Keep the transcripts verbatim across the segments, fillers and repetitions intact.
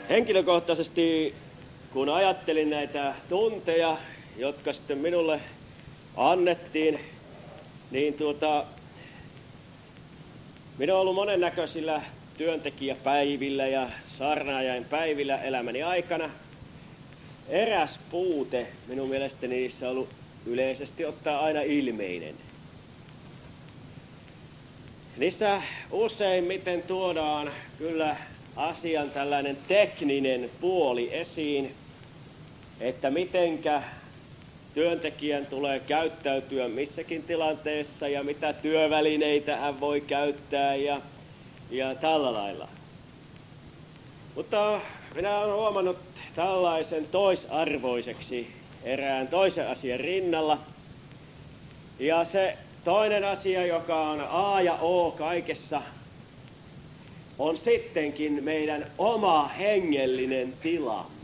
Henkilökohtaisesti, kun ajattelin näitä tunteja, jotka sitten minulle annettiin, niin tuota, minä olen ollut monennäköisillä työntekijäpäivillä ja saarnaajain päivillä elämäni aikana. Eräs puute minun mielestäni niissä on ollut yleisesti ottaa aina ilmeinen. Niissä useimmiten tuodaan kyllä asian tällainen tekninen puoli esiin, että mitenkä työntekijän tulee käyttäytyä missäkin tilanteessa ja mitä työvälineitä hän voi käyttää ja, ja tällä lailla. Mutta minä olen huomannut tällaisen toisarvoiseksi erään toisen asian rinnalla. Ja se toinen asia, joka on A ja O kaikessa, on sittenkin meidän oma hengellinen tilamme.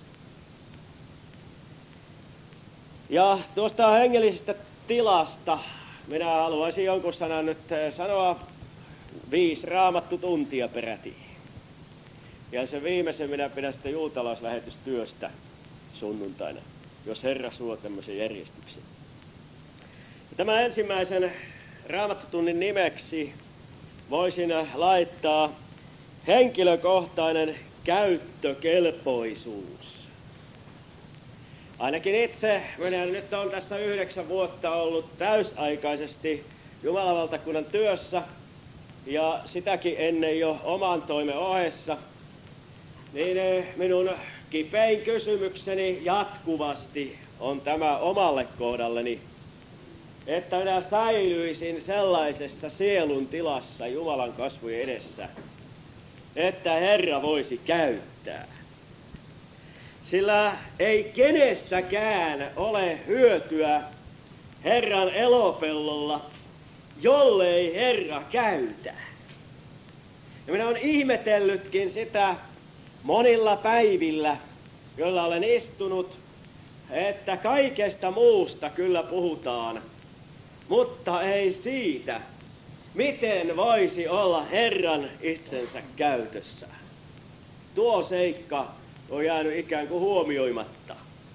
Ja tuosta hengellisestä tilasta minä haluaisin jonkun sanan nyt sanoa viisi raamattu tuntia peräti. Ja se viimeisen minä pidän sitten juutalaislähetystyöstä sunnuntaina, jos Herra suo tämmöisen järjestyksen. Ja tämän ensimmäisen raamattutunnin nimeksi voisin laittaa henkilökohtainen käyttökelpoisuus. Ainakin itse, minä nyt olen tässä yhdeksän vuotta ollut täysaikaisesti Jumalan valtakunnan työssä ja sitäkin ennen jo oman toimen ohessa, niin minun kipein kysymykseni jatkuvasti on tämä omalle kohdalleni, että minä säilyisin sellaisessa sielun tilassa Jumalan kasvojen edessä, että Herra voisi käyttää. Sillä ei kenestäkään ole hyötyä Herran elopellolla, jollei Herra käytä. Ja minä olen ihmetellytkin sitä monilla päivillä, joilla olen istunut, että kaikesta muusta kyllä puhutaan, mutta ei siitä, miten voisi olla Herran itsensä käytössä. Tuo seikka on jäänyt ikään kuin huomioimatta.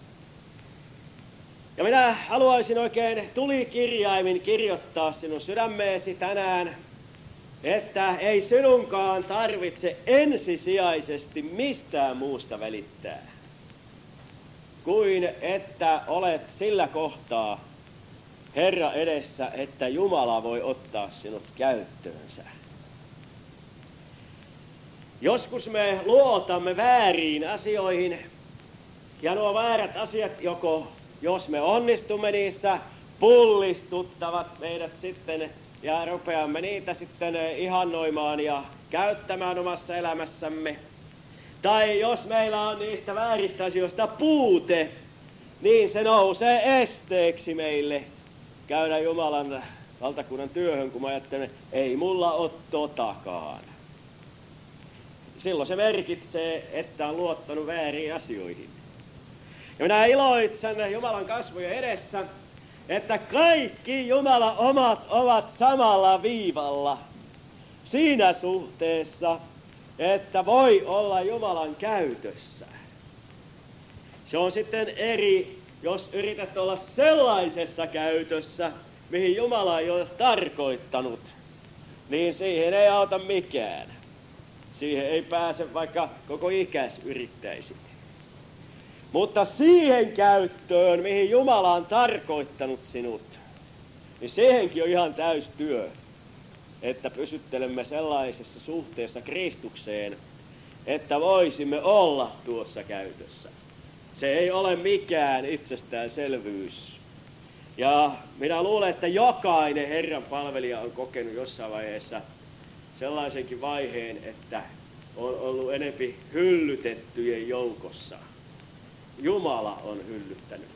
Ja minä haluaisin oikein tulikirjaimin kirjoittaa sinun sydämeesi tänään, että ei sinunkaan tarvitse ensisijaisesti mistään muusta välittää, kuin että olet sillä kohtaa Herra edessä, että Jumala voi ottaa sinut käyttöönsä. Joskus me luotamme vääriin asioihin, ja nuo väärät asiat joko, jos me onnistumme niissä, pullistuttavat meidät sitten, ja rupeamme niitä sitten ihannoimaan ja käyttämään omassa elämässämme. Tai jos meillä on niistä vääristä asioista puute, niin se nousee esteeksi meille käydä Jumalan valtakunnan työhön, kun mä ajattelen, ei mulla ole totakaan. Silloin se merkitsee, että on luottanut vääriin asioihin. Ja minä iloitsen Jumalan kasvojen edessä, että kaikki Jumalan omat ovat samalla viivalla siinä suhteessa, että voi olla Jumalan käytössä. Se on sitten eri, jos yrität olla sellaisessa käytössä, mihin Jumala ei ole tarkoittanut, niin siihen ei auta mikään. Siihen ei pääse, vaikka koko ikäs yrittäisi. Mutta siihen käyttöön, mihin Jumala on tarkoittanut sinut, niin siihenkin on ihan täystyö, että pysyttelemme sellaisessa suhteessa Kristukseen, että voisimme olla tuossa käytössä. Se ei ole mikään itsestäänselvyys. Ja minä luulen, että jokainen Herran palvelija on kokenut jossain vaiheessa sellaisenkin vaiheen, että on ollut enempi hyllytettyjen joukossa. Jumala on hyllyttänyt.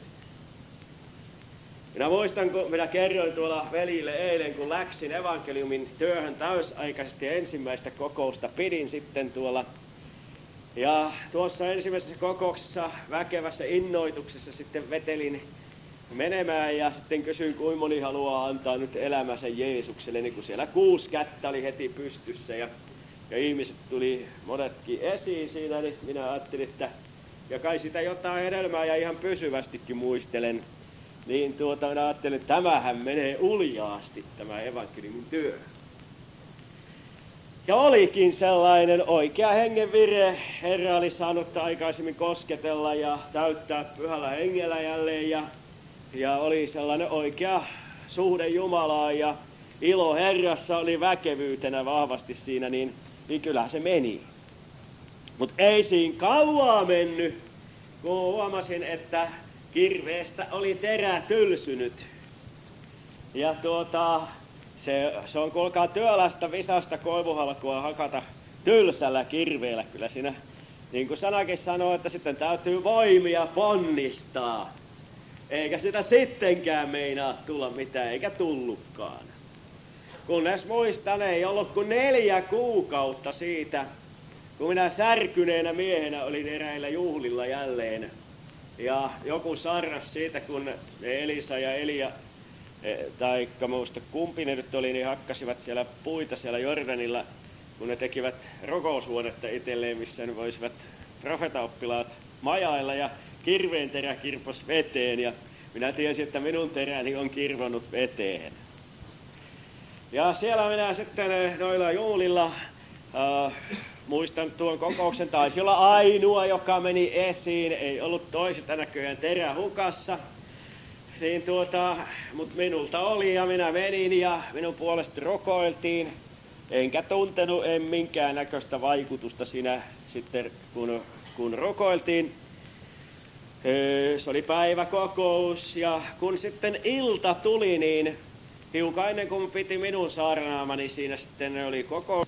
Minä muistan, kun minä kerroin tuolla velille eilen, kun läksin evankeliumin työhön täysaikaisesti ensimmäistä kokousta pidin sitten tuolla. Ja tuossa ensimmäisessä kokouksessa väkevässä innoituksessa sitten vetelin menemään ja sitten kysyin, kuinka moni haluaa antaa nyt elämänsä Jeesukselle, niin kun siellä kuusi kättä oli heti pystyssä. Ja ja ihmiset tuli monetkin esiin siinä, niin minä ajattelin, että ja kai sitä jotain hedelmää ja ihan pysyvästikin muistelen, niin tuota minä ajattelin, että tämähän menee uljaasti tämä evankeliumin työ. Ja olikin sellainen oikea hengenvire, Herra oli saanut aikaisemmin kosketella ja täyttää pyhällä hengellä jälleen ja, ja oli sellainen oikea suhde Jumalaan ja ilo Herrassa oli väkevyytenä vahvasti siinä, niin, niin kyllähän se meni. Mutta ei siinä kauaa mennyt, kun huomasin, että kirveestä oli terä tylsynyt. Ja tuota, se, se on kuulkaa työlästä visasta koivuhalkoa hakata tylsällä kirveellä. Kyllä siinä, niin kuin sanakin sanoo, että sitten täytyy voimia ponnistaa. Eikä sitä sittenkään meinaa tulla mitään, eikä tullutkaan. Kunnes muistan, ei ollut kuin neljä kuukautta siitä, kun minä särkyneenä miehenä olin eräillä juhlilla jälleen. Ja joku sarras siitä, kun Elisa ja Elia, taikka muista kumpi ne nyt oli, niin hakkasivat siellä puita siellä Jordanilla, kun ne tekivät rukoushuonetta itselleen, missä ne voisivat profetaoppilaat majailla ja kirveen terä kirpos veteen. Ja minä tiesin, että minun teräni on kirvonnut veteen. Ja siellä minä sitten noilla juhlilla, äh, muistan tuon kokouksen, taisi olla ainoa, joka meni esiin, ei ollut toisilta näköjään terä hukassa. Niin tuota, mutta minulta oli ja minä menin ja minun puolesta rokoiltiin. Enkä tuntenut en minkään näköistä vaikutusta siinä sitten, kun, kun rokoiltiin. Se oli päiväkokous ja kun sitten ilta tuli, niin hiukan ennen kuin piti minun saarnaamani siinä sitten oli kokous.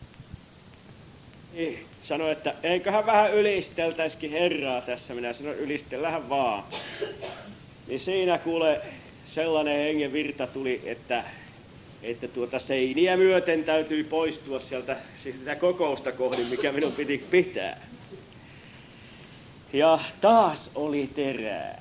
Niin, sanoi, että eiköhän vähän ylisteltäisikin Herraa tässä. Minä sanoin, ylistellähän vaan. Niin siinä kuule sellainen hengen virta tuli, että, että tuota seiniä myöten täytyy poistua sieltä sitä kokousta kohdin, mikä minun piti pitää. Ja taas oli terää.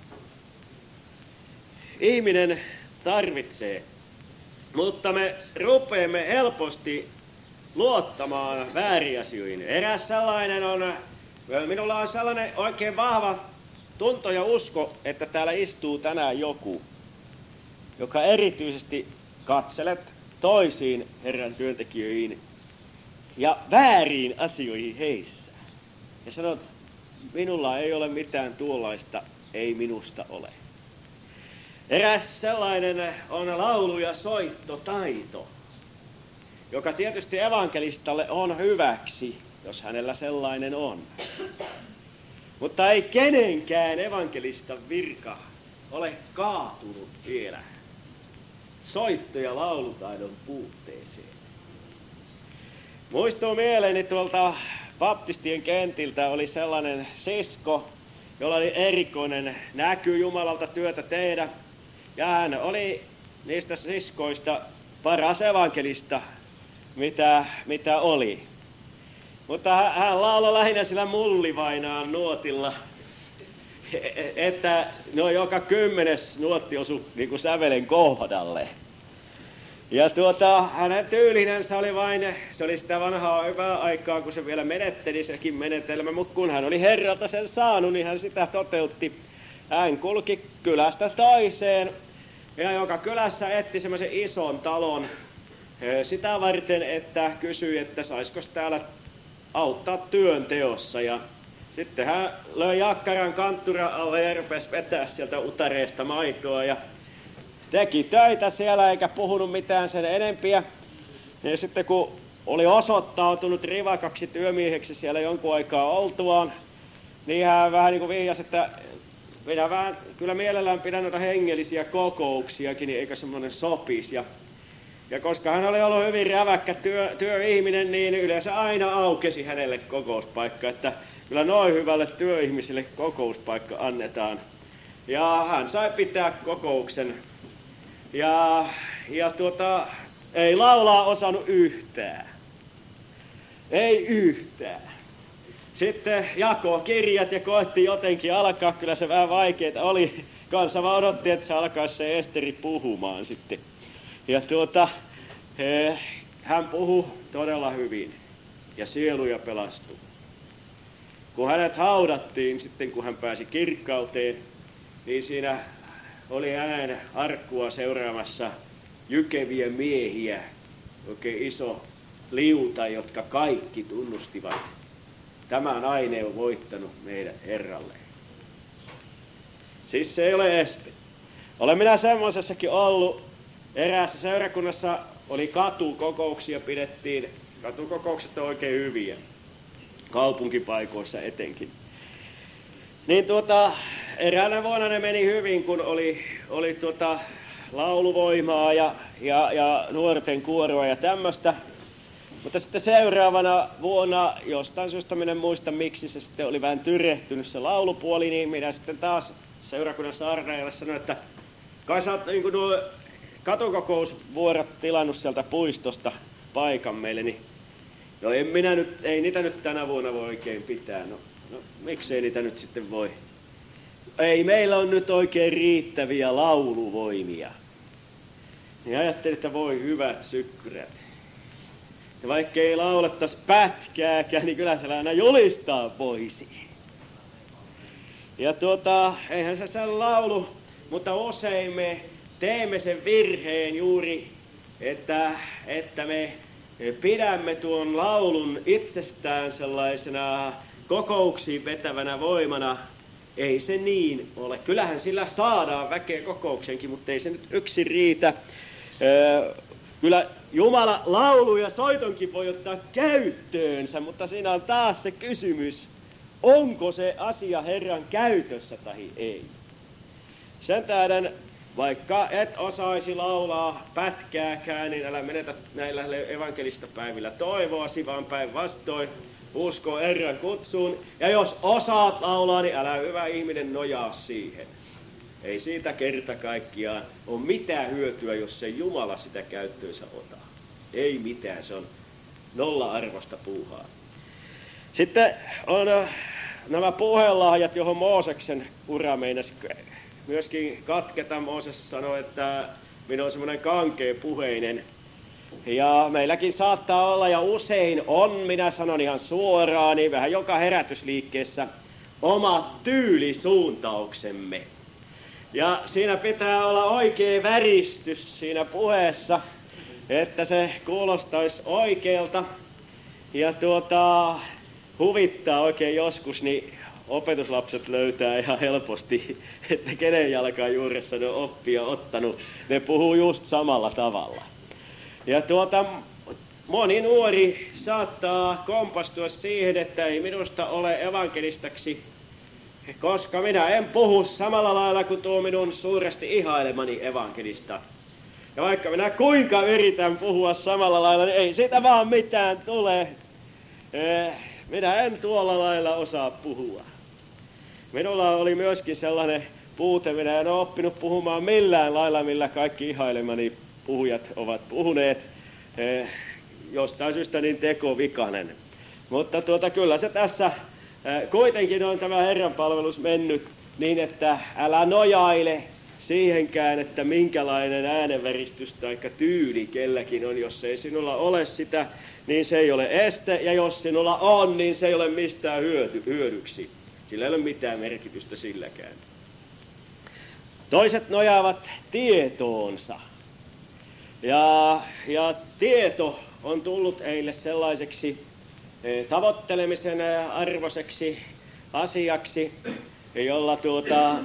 Ihminen tarvitsee, mutta me rupeamme helposti luottamaan väärin asioihin. Eräs sellainen on, minulla on sellainen oikein vahva tunto ja usko, että täällä istuu tänään joku, joka erityisesti katselet toisiin Herran työntekijöihin ja vääriin asioihin heissä. Ja sanot, minulla ei ole mitään tuollaista, ei minusta ole. Eräs sellainen on laulu- ja soittotaito, joka tietysti evankelistalle on hyväksi, jos hänellä sellainen on. Mutta ei kenenkään evankelistan virka ole kaatunut vielä soitto- ja laulutaidon puutteeseen. Muistuu mieleeni tuolta baptistien kentiltä oli sellainen sisko, jolla oli erikoinen näky Jumalalta työtä tehdä. Ja hän oli niistä siskoista paras evankelista, mitä, mitä oli. Mutta hän lauloi lähinnä sillä mullivainaan nuotilla, että no joka kymmenes nuotti osui niin kuin sävelen kohdalle. Ja tuota, hänen tyylinensä oli vain, se oli sitä vanhaa hyvää aikaa, kun se vielä menetteli sekin menetelmä, mutta kun hän oli Herralta sen saanut, niin hän sitä toteutti. Hän kulki kylästä toiseen, ja joka kylässä etti semmoisen ison talon sitä varten, että kysyi, että saisiko täällä auttaa työnteossa. Ja sitten hän löi jakkaran kanttura alle ja rupesi vetää sieltä utareesta maitoa ja teki töitä siellä eikä puhunut mitään sen enempiä. Ja sitten kun oli osoittautunut rivakaksi työmieheksi siellä jonkun aikaa oltuaan, niin hän vähän niin kuin vihjasi, että minä vähän kyllä mielellään pidän noita hengellisiä kokouksiakin, niin eikä semmoinen sopisi. Ja, ja koska hän oli ollut hyvin räväkkä työ, työihminen, niin yleensä aina aukesi hänelle kokouspaikka, että kyllä noin hyvälle työihmiselle kokouspaikka annetaan. Ja hän sai pitää kokouksen. Ja, ja tuota, ei laulaa osannut yhtään. Ei yhtään. Sitten jakoi kirjat ja koetti jotenkin alkaa, kyllä se vähän vaikeeta oli. Kansa vaan odotti, että se alkaisi se Esteri puhumaan sitten. Ja tuota, he, hän puhui todella hyvin. ja sieluja pelastuu. Kun hänet haudattiin, sitten kun hän pääsi kirkkauteen, niin siinä oli hänen arkkua seuraamassa jykeviä miehiä, oikein iso liuta, jotka kaikki tunnustivat. Tämä nainen on voittanut meidät Herralleen. Siis se ei ole este. Olen minä semmoisessakin ollut. Eräässä seurakunnassa oli katukokouksia, pidettiin. Katukokoukset on oikein hyviä. Kaupunkipaikoissa etenkin. Niin tuota, eräänä vuonna ne meni hyvin, kun oli, oli tuota lauluvoimaa ja, ja, ja nuorten kuoroa ja tämmöistä. Mutta sitten seuraavana vuonna, jostain syystä minä en muista miksi se sitten oli vähän tyrehtynyt se laulupuoli, niin minä sitten taas seurakunnan saarnaajalle sanoin, että kai sä oot niin kuin nuo katukokousvuorot tilannut sieltä puistosta paikan meille, niin no en minä nyt, ei niitä nyt tänä vuonna voi oikein pitää. No, no miksei niitä nyt sitten voi? Ei meillä on nyt oikein riittäviä lauluvoimia. Niin ajattelin, että voi hyvät sykkyrät. Ja vaikka ei laulettaisi pätkääkään, niin kyllä se aina julistaa voisi. Ja tuota, eihän se sen laulu, mutta usein me teemme sen virheen juuri, että, että me pidämme tuon laulun itsestään sellaisena kokouksiin vetävänä voimana. Ei se niin ole. Kyllähän sillä saadaan väkeä kokouksenkin, mutta ei se nyt yksin riitä. Kyllä Jumala laulu ja soitonkin voi ottaa käyttöönsä, mutta siinä on taas se kysymys, onko se asia Herran käytössä tai ei. Sen tähden, vaikka et osaisi laulaa pätkääkään, niin älä menetä näillä evankelista päivillä toivoasi, vaan päinvastoin usko Herran kutsuun. Ja jos osaat laulaa, niin älä hyvä ihminen nojaa siihen. Ei siitä kerta kaikkiaan ole mitään hyötyä, jos se Jumala sitä käyttöönsä ota. Ei mitään, se on nolla-arvosta puuhaa. Sitten on nämä puheenlahjat, johon Mooseksen ura meinasi myöskin katketa. Mooses sanoi, että minä on semmoinen kankea puheinen. Ja meilläkin saattaa olla, ja usein on, minä sanon ihan suoraan, niin vähän joka herätysliikkeessä, oma tyylisuuntauksemme. Ja siinä pitää olla oikea väristys siinä puheessa, että se kuulostaisi oikealta. Ja tuota, huvittaa oikein joskus, niin opetuslapset löytää ihan helposti, että kenen jalkaan juuressa ne on oppia ottanut. Ne puhuu just samalla tavalla. Ja tuota, moni nuori saattaa kompastua siihen, että ei minusta ole evankelistaksi, koska minä en puhu samalla lailla kuin tuo minun suuresti ihailemani evankelista. Ja vaikka minä kuinka yritän puhua samalla lailla, niin ei siitä vaan mitään tule. Minä en tuolla lailla osaa puhua. Minulla oli myöskin sellainen puute, minä en ole oppinut puhumaan millään lailla, millä kaikki ihailemani puhujat ovat puhuneet. Jostain syystä niin tekovikainen. Mutta tuota, kyllä se tässä kuitenkin on tämä Herran palvelus mennyt niin, että älä nojaile siihenkään, että minkälainen äänenväristys tai tyyli kelläkin on. Jos ei sinulla ole sitä, niin se ei ole este, ja jos sinulla on, niin se ei ole mistään hyöty, hyödyksi. Sillä ei ole mitään merkitystä silläkään. Toiset nojaavat tietoonsa. Ja, ja tieto on tullut heille sellaiseksi tavoittelemisen arvoiseksi asiaksi, jolla tuota,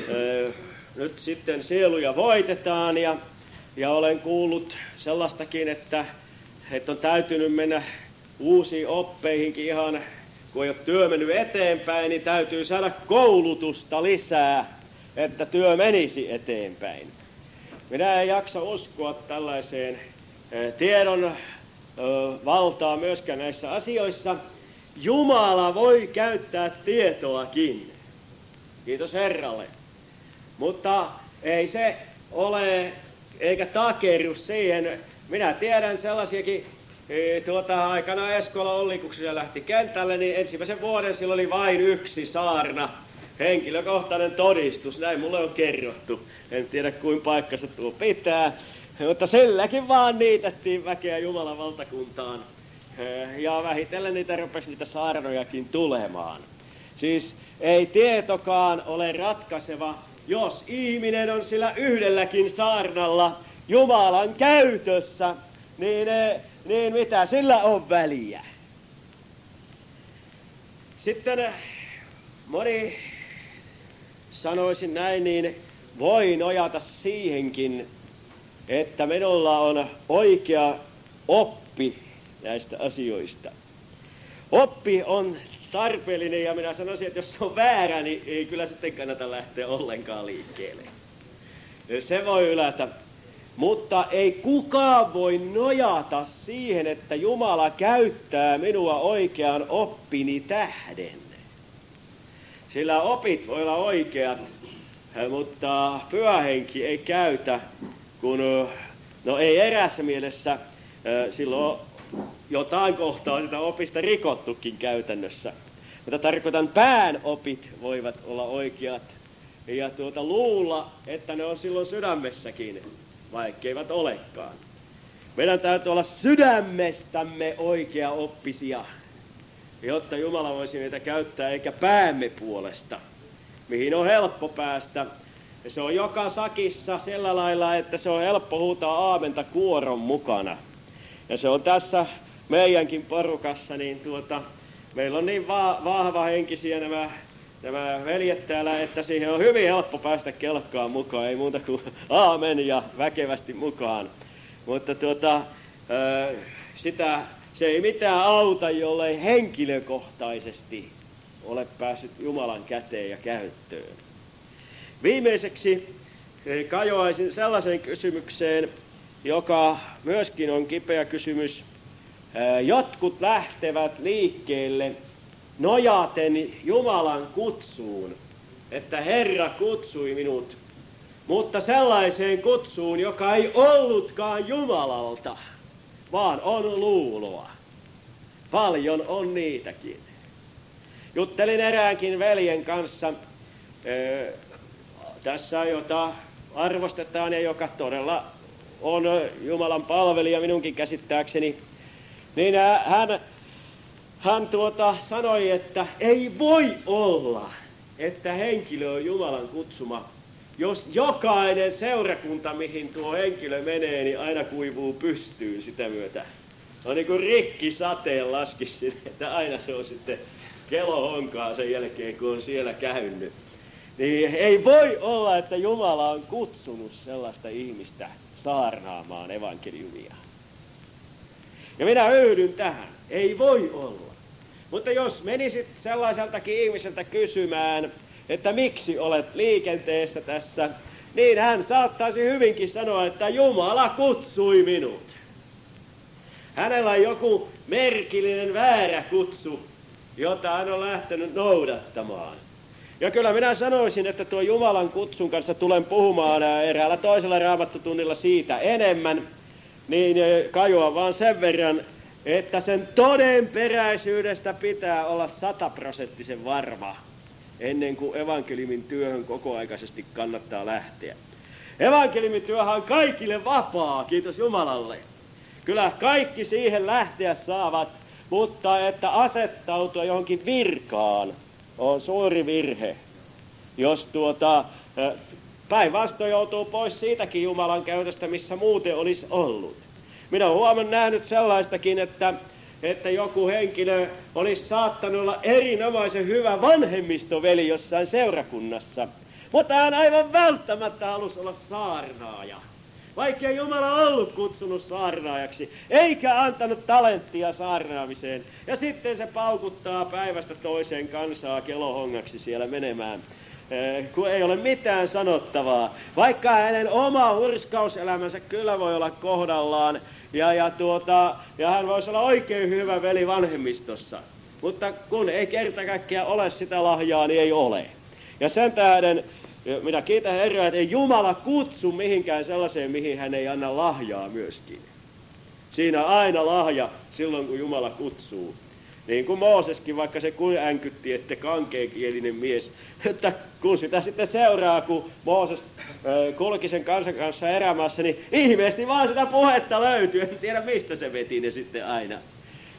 nyt sitten sieluja voitetaan. Ja, ja olen kuullut sellaistakin, että, että on täytynyt mennä uusiin oppeihinkin ihan, kun ei ole työ mennyt eteenpäin, niin täytyy saada koulutusta lisää, että työ menisi eteenpäin. Minä en jaksa uskoa tällaiseen tiedon valtaa myöskään näissä asioissa. Jumala voi käyttää tietoakin. Kiitos Herralle. Mutta ei se ole, eikä takerru siihen. Minä tiedän sellaisiakin, tuota aikana Eskola Olli, kun se lähti kentälle, niin ensimmäisen vuoden sillä oli vain yksi saarna. Henkilökohtainen todistus, näin mulle on kerrottu. En tiedä kuinka paikkansa tuo pitää, mutta silläkin vaan niitettiin väkeä Jumalan valtakuntaan. ja vähitellen niitä rupesi niitä saarnojakin tulemaan. Siis ei tietokaan ole ratkaiseva, jos ihminen on sillä yhdelläkin saarnalla Jumalan käytössä, niin, niin mitä sillä on väliä? Sitten moni, sanoisin näin, niin voi nojata siihenkin, että minulla on oikea oppi näistä asioista. Oppi on tarpeellinen ja minä sanoisin, että jos se on väärä, niin ei kyllä sitten kannata lähteä ollenkaan liikkeelle. Se voi ylätä. Mutta ei kukaan voi nojata siihen, että Jumala käyttää minua oikean oppini tähden. Sillä opit voi olla oikeat, mutta pyhä henki ei käytä, kun no ei eräässä mielessä silloin jotain kohtaa sitä opista rikottukin käytännössä. Mutta tarkoitan, pään opit voivat olla oikeat ja tuota luulla, että ne on silloin sydämessäkin, vaikkeivät olekaan. Meidän täytyy olla sydämestämme oikea oppisia, jotta Jumala voisi meitä käyttää, eikä päämme puolesta, mihin on helppo päästä. Ja se on joka sakissa sillä lailla, että se on helppo huutaa aamenta kuoron mukana. Ja se on tässä meidänkin porukassa, niin tuota, meillä on niin va- vahva henkisiä nämä, nämä veljet täällä, että siihen on hyvin helppo päästä kelkkaan mukaan. Ei muuta kuin aamen ja väkevästi mukaan. Mutta tuota, sitä, se ei mitään auta, jollei henkilökohtaisesti ole päässyt Jumalan käteen ja käyttöön. Viimeiseksi kajoaisin sellaiseen kysymykseen, joka myöskin on kipeä kysymys. Jotkut lähtevät liikkeelle nojaten Jumalan kutsuun, että Herra kutsui minut, mutta sellaiseen kutsuun, joka ei ollutkaan Jumalalta, vaan on luuloa. Paljon on niitäkin. Juttelin eräänkin veljen kanssa, ee, tässä jota arvostetaan ja joka todella on Jumalan palvelija minunkin käsittääkseni, niin hän, hän tuota sanoi, että ei voi olla, että henkilö on Jumalan kutsuma, jos jokainen seurakunta, mihin tuo henkilö menee, niin aina kuivuu pystyyn sitä myötä. On niin kuin rikki sateen laskisi sinne, että aina se on sitten kelohonkaa sen jälkeen, kun on siellä käynyt. Niin ei voi olla, että Jumala on kutsunut sellaista ihmistä saarnaamaan evankeliumia. Ja minä yhdyn tähän. Ei voi olla. Mutta jos menisit sellaiseltakin ihmiseltä kysymään, että miksi olet liikenteessä tässä, niin hän saattaisi hyvinkin sanoa, että Jumala kutsui minut. Hänellä on joku merkillinen väärä kutsu, jota hän on lähtenyt noudattamaan. Ja kyllä minä sanoisin, että tuo Jumalan kutsun kanssa tulen puhumaan eräällä toisella raamattutunnilla siitä enemmän, niin kajoa vaan sen verran, että sen todenperäisyydestä pitää olla sataprosenttisen varma, ennen kuin evankeliumin työhön kokoaikaisesti kannattaa lähteä. Evankeliumin työhän on kaikille vapaa, kiitos Jumalalle. Kyllä kaikki siihen lähteä saavat, mutta että asettautua johonkin virkaan on suuri virhe, jos tuota, päinvastoin joutuu pois siitäkin Jumalan käytöstä, missä muuten olisi ollut. Minä olen huomannut nähnyt sellaistakin, että, että joku henkilö olisi saattanut olla erinomaisen hyvä vanhemmistoveli jossain seurakunnassa, mutta hän aivan välttämättä halusi olla saarnaaja. Vaikka ei Jumala ollut kutsunut saarnaajaksi, eikä antanut talenttia saarnaamiseen. Ja sitten se paukuttaa päivästä toiseen kansaa kelohongaksi siellä menemään, kun ei ole mitään sanottavaa. Vaikka hänen oma hurskauselämänsä kyllä voi olla kohdallaan, ja, ja, tuota, ja hän voisi olla oikein hyvä veli vanhemmistossa. Mutta kun ei kerta kaikkiaan ole sitä lahjaa, niin ei ole. Ja sen tähden minä kiitän Herraa, että ei Jumala kutsu mihinkään sellaiseen, mihin hän ei anna lahjaa myöskin. Siinä on aina lahja silloin, kun Jumala kutsuu. Niin kuin Mooseskin, vaikka se kuin änkytti, että kankeakielinen mies. Että kun sitä sitten seuraa, kun Mooses kulki sen kansan kanssa erämaassa, niin ihmeesti vaan sitä puhetta löytyy. En tiedä, mistä se veti ne sitten aina.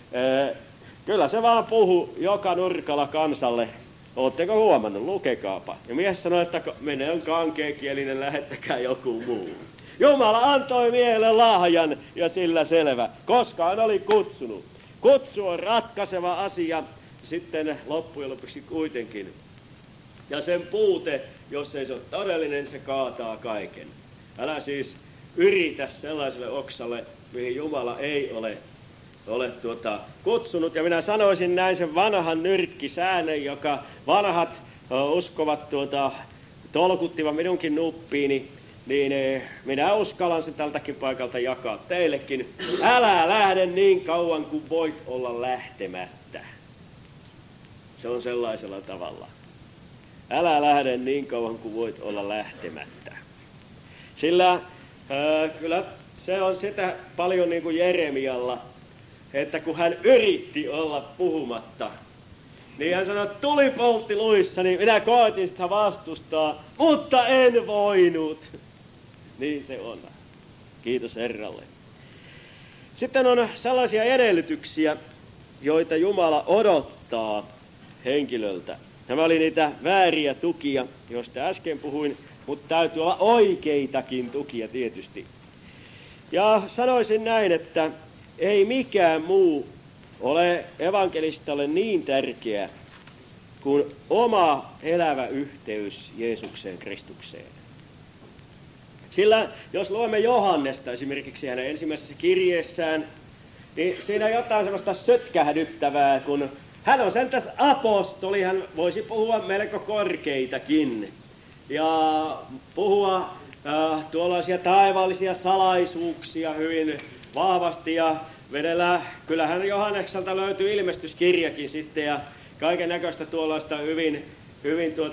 Ee, kyllä se vaan puhu joka nurkalla kansalle. Ootteko huomannut? Lukekaapa. Ja mies sanoi, että minä on kankeakielinen, lähettäkää joku muu. Jumala antoi miehelle lahjan ja sillä selvä, koska hän oli kutsunut. Kutsu on ratkaiseva asia sitten loppujen lopuksi kuitenkin. Ja sen puute, jos ei se ole todellinen, se kaataa kaiken. Älä siis yritä sellaiselle oksalle, mihin Jumala ei ole, ole tuota, kutsunut. Ja minä sanoisin näin sen vanhan nyrkkisäännön, joka vanhat uh, uskovat tuota, tolkuttivat minunkin nuppiini, niin eh, minä uskallan sen tältäkin paikalta jakaa teillekin. Älä lähde niin kauan kuin voit olla lähtemättä. Se on sellaisella tavalla. Älä lähde niin kauan kuin voit olla lähtemättä. Sillä äh, kyllä se on sitä paljon niin kuin Jeremialla, että kun hän yritti olla puhumatta, niin hän sanoi, että tuli poltti luissa, niin minä koetin sitä vastustaa, mutta en voinut. Niin se on. Kiitos Herralle. Sitten on sellaisia edellytyksiä, joita Jumala odottaa henkilöltä. Nämä oli niitä vääriä tukia, joista äsken puhuin, mutta täytyy olla oikeitakin tukia tietysti. Ja sanoisin näin, että ei mikään muu ole evankelistalle niin tärkeä kuin oma elävä yhteys Jeesukseen Kristukseen. Sillä jos luemme Johannesta esimerkiksi hänen ensimmäisessä kirjeessään, niin siinä on jotain sellaista sötkähdyttävää, kun hän on sentäs apostoli, hän voisi puhua melko korkeitakin ja puhua äh, tuollaisia taivaallisia salaisuuksia hyvin vahvasti ja vedellä. Kyllähän Johannekselta löytyy ilmestyskirjakin sitten ja kaiken näköistä tuollaista hyvin, hyvin tuota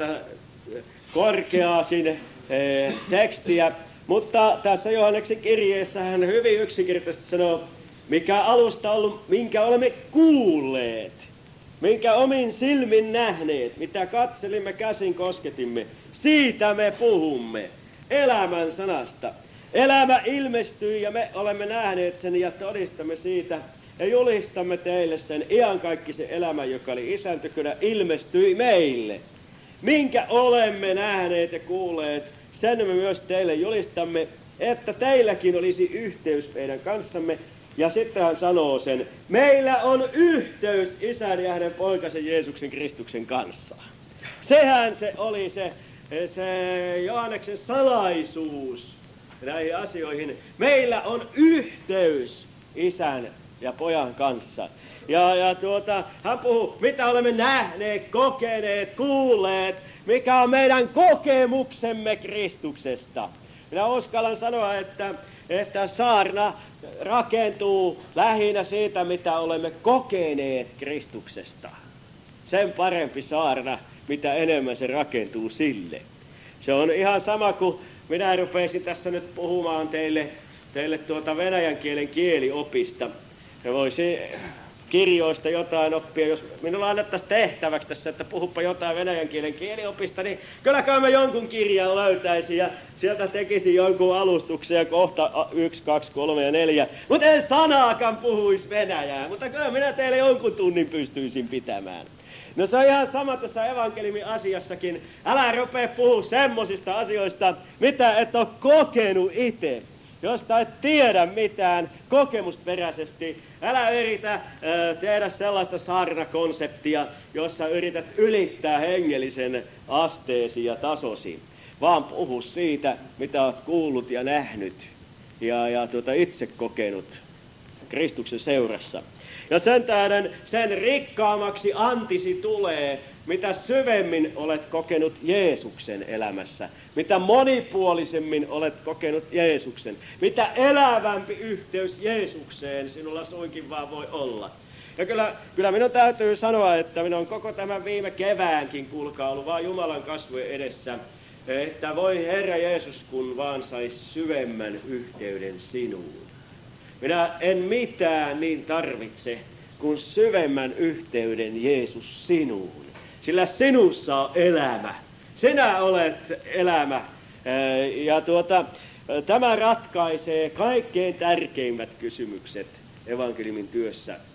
korkeaakin eh, tekstiä. Mutta tässä Johanneksen kirjeessä hän hyvin yksinkertaisesti sanoo, mikä alusta ollut, minkä olemme kuulleet, minkä omin silmin nähneet, mitä katselimme, käsin kosketimme, siitä me puhumme, elämän sanasta. Elämä ilmestyy ja me olemme nähneet sen ja todistamme siitä ja julistamme teille sen iankaikkisen elämän, joka oli Isän tykönä, ilmestyi meille. Minkä olemme nähneet ja kuulleet, sen me myös teille julistamme, että teilläkin olisi yhteys meidän kanssamme. Ja sitten hän sanoo sen, meillä on yhteys Isän ja hänen poikasen Jeesuksen Kristuksen kanssa. Sehän se oli se, se Johanneksen salaisuus näihin asioihin. Meillä on yhteys Isän ja pojan kanssa. Ja, ja tuota, hän puhuu, mitä olemme nähneet, kokeneet, kuulleet, mikä on meidän kokemuksemme Kristuksesta. Minä uskallan sanoa, että, että saarna rakentuu lähinnä siitä, mitä olemme kokeneet Kristuksesta. Sen parempi saarna, mitä enemmän se rakentuu sille. Se on ihan sama kuin minä rupeisin tässä nyt puhumaan teille, teille tuota venäjän kielen kieliopista. Ja voisi kirjoista jotain oppia, jos minulla annettaisiin tehtäväksi tässä, että puhupa jotain venäjän kielen kieliopista, niin kylläkään mä jonkun kirjan löytäisin ja sieltä tekisin jonkun alustuksen ja kohta yksi, kaksi, kolme ja neljä. Mutta en sanaakaan puhuisi venäjää, mutta kyllä minä teille jonkun tunnin pystyisin pitämään. No se on ihan sama tässä evankeliumin asiassakin. Älä rupea puhua semmosista asioista, mitä et ole kokenut itse. Josta et tiedä mitään kokemusperäisesti. Älä yritä äh, tehdä sellaista saarnakonseptia, jossa yrität ylittää hengellisen asteesi ja tasosi. Vaan puhu siitä, mitä olet kuullut ja nähnyt ja, ja tuota, itse kokenut Kristuksen seurassa. Ja sen tähden sen rikkaammaksi antisi tulee, mitä syvemmin olet kokenut Jeesuksen elämässä, mitä monipuolisemmin olet kokenut Jeesuksen, mitä elävämpi yhteys Jeesukseen sinulla suinkin vaan voi olla. Ja kyllä, kyllä minun täytyy sanoa, että minä olen koko tämän viime keväänkin, kuulkaa, ollut vaan Jumalan kasvojen edessä, että voi Herra Jeesus, kun vaan saisi syvemmän yhteyden sinuun. Minä en mitään niin tarvitse kuin syvemmän yhteyden Jeesus sinuun. Sillä sinussa on elämä. Sinä olet elämä. Ja tuota, tämä ratkaisee kaikkein tärkeimmät kysymykset evankeliumin työssä.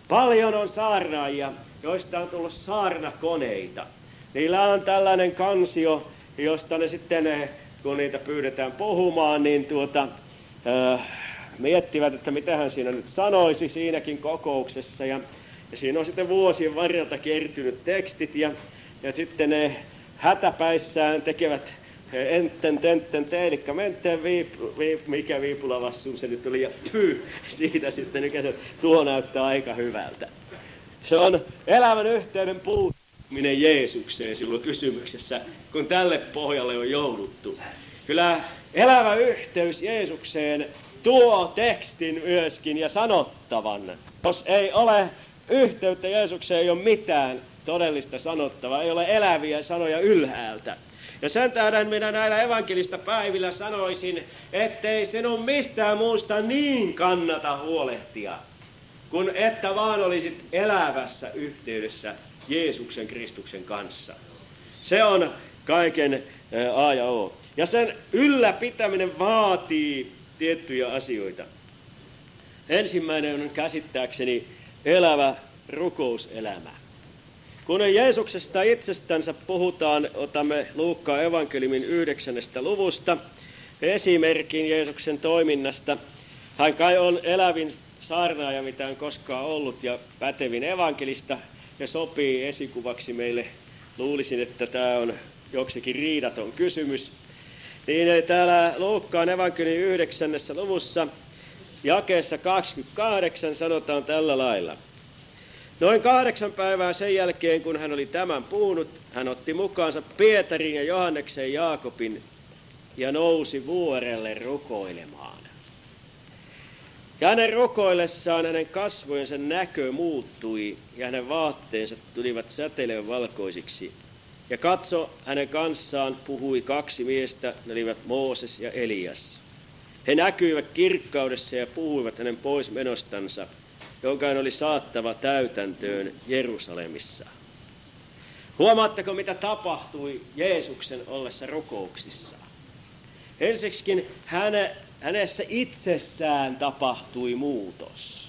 Paljon on saarnaajia, joista on tullut saarnakoneita. Niillä on tällainen kansio, josta ne sitten, kun niitä pyydetään puhumaan, niin tuota, äh, miettivät, että mitähän siinä nyt sanoisi siinäkin kokouksessa. Ja, ja siinä on sitten vuosien varrelta kertynyt tekstit, ja, ja sitten ne hätäpäissään tekevät enten, tenten, teelikka, menten, viip, viip, mikä viipulavassuun se nyt oli, ja pyy, siitä sitten nykäisen, tuo näyttää aika hyvältä. Se on elämän yhteyden puuttuminen Jeesukseen silloin kysymyksessä, kun tälle pohjalle on jouduttu. Kyllä elävä yhteys Jeesukseen tuo tekstin myöskin ja sanottavan. Jos ei ole yhteyttä Jeesukseen, ei ole mitään todellista sanottavaa, ei ole eläviä sanoja ylhäältä. Ja sen tähden minä näillä evankelista päivillä sanoisin, ettei sinun mistään muusta niin kannata huolehtia, kun että vaan olisit elävässä yhteydessä Jeesuksen Kristuksen kanssa. Se on kaiken A ja O. Ja sen ylläpitäminen vaatii tiettyjä asioita. Ensimmäinen on käsittääkseni elävä rukouselämä. Kun Jeesuksesta itsestänsä puhutaan, otamme Luukkaan evankeliumin yhdeksännestä luvusta esimerkin Jeesuksen toiminnasta. Hän kai on elävin saarnaaja, mitä on koskaan ollut, ja pätevin evankelista, ja sopii esikuvaksi meille. Luulisin, että tämä on joksikin riidaton kysymys. Niin täällä Luukkaan evankeliumin yhdeksännessä luvussa jakeessa kaksikymmentäkahdeksan sanotaan tällä lailla. Noin kahdeksan päivää sen jälkeen, kun hän oli tämän puhunut, hän otti mukaansa Pietarin ja Johanneksen Jaakobin ja nousi vuorelle rukoilemaan. Ja hänen rukoillessaan hänen kasvojensa näkö muuttui ja hänen vaatteensa tulivat säteilevän valkoisiksi. Ja katso, hänen kanssaan puhui kaksi miestä, ne olivat Mooses ja Elias. He näkyivät kirkkaudessa ja puhuivat hänen pois menostansa, jonka hän oli saattava täytäntöön Jerusalemissa. Huomaatteko, mitä tapahtui Jeesuksen ollessa rukouksissa? Ensiksikin häne, hänessä itsessään tapahtui muutos.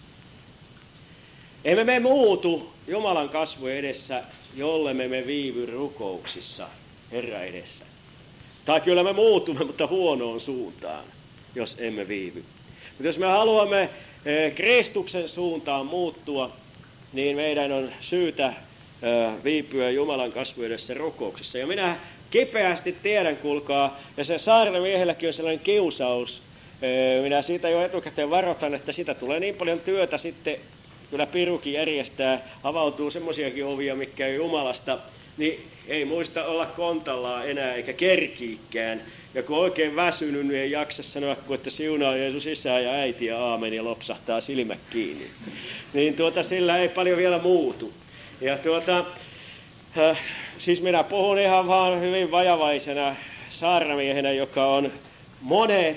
Emme me muutu Jumalan kasvojen edessä, jollemme me viivy rukouksissa Herran edessä. Tai kyllä me muutumme, mutta huonoon suuntaan, jos emme viivy. Mutta jos me haluamme Kristuksen suuntaan muuttua, niin meidän on syytä viipyä Jumalan kasvojen edessä rukouksessa. Ja minä kipeästi tiedän, kuulkaa, ja se saarnamiehelläkin on sellainen kiusaus. Minä siitä jo etukäteen varoitan, että sitä tulee niin paljon työtä sitten, kyllä pirukin järjestää, avautuu semmoisiakin ovia, mitkä ei Jumalasta, niin ei muista olla kontallaan enää eikä kerkiikään. Ja kun oikein väsynyt, niin ei jaksa sanoa, kun että siunaa Jeesus isää ja äiti ja aamen ja lopsahtaa silmät kiinni. Niin tuota, sillä ei paljon vielä muutu. Ja tuota, äh, siis minä puhun ihan vaan hyvin vajavaisena saarnamiehenä, joka on monet